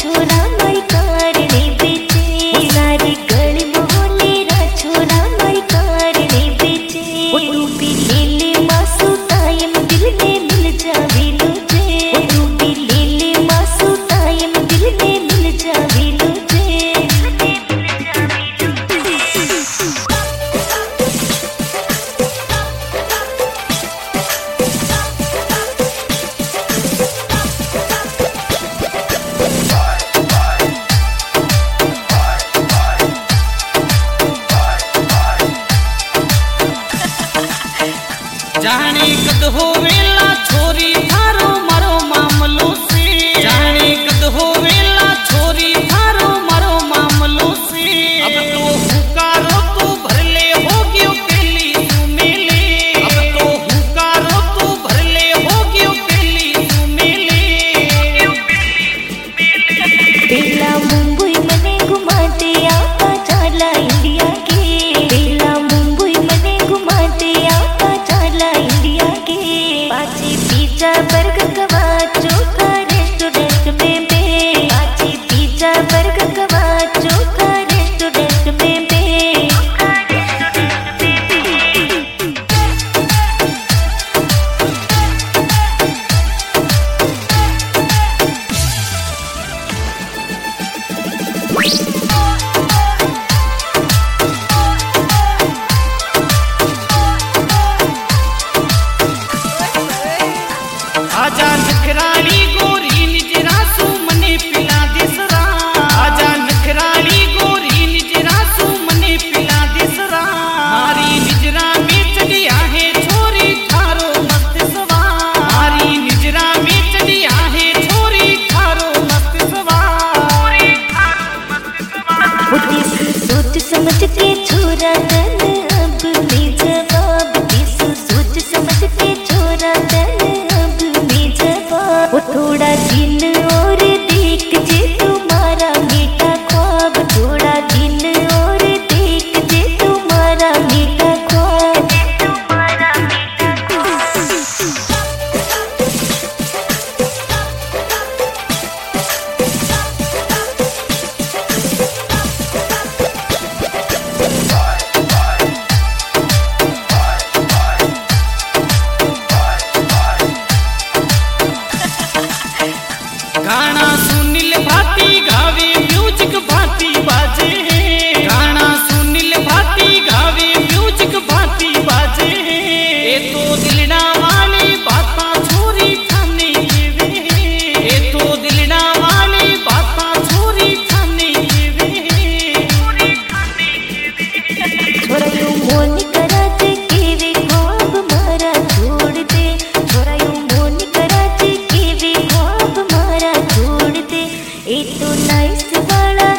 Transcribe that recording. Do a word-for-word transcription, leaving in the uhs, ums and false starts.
छोरा माई कारणे बेचे सारी गली मोहल्ले रा छोरा माई कारणे बेचे तू भी ले ले मासू टाइम दिल में मिल जावे लोजे तू भी ले ले मासू टाइम दिल में मिल जावे लोजे जाने कद होवेला छोरी थारो मारो मामलो से जाने कद होवेला छोरी थारो मारो मामलो से अब तो हुकारो तो भर ले हो गयो पेली तू मेले अब तो हुकारो तो भर ले हो गयो पेली तू मेले पेला मुंबई मने घुमाते आपा चाला इंडिया के पेला मुंबई मने घुमाते आपा चाला इंडिया के पाची पिज्जा बर्गर कवा चोखा रेस्टोरेंट में बे पाची पिज्जा बर्गर कवा चोखा रेस्टोरेंट में बे आजा नखराली गोरी निजरा सू मने पिला देसरा आजा नखराली गोरी निजरा सू मने पिला देसरा मारी निजरा में चढ़िया है छोरी थारो मस्त सवा मारी निजरा में चढ़िया है छोरी थारो मस्त सवा सोच समझ के छोरा दन अब में जवाब दिस सोच समझ के छोरा दन वो थोड़ा दिन और देख जे तुम्हारा मीठा ख्वाब थोड़ा दिन और देख जे तुम्हारा मीठा ख्वाब तुम्हारा मीठा गाना सुनील भाटी गावे म्यूजिक भाटी बाजे गाना सुनील भाटी गावे म्यूजिक भाटी बाजे ए तो दिलना वाली बाता छोरी खाने के वे ए तो दिलना वाली बाता छोरी खाने के वे छोरा यूं मोन कराचे के वे ख्वाब मारा छोड़ दे छोरा यूं मोन कराचे के वे ख्वाब मारा छोड़ दे ए तो नाइस वाला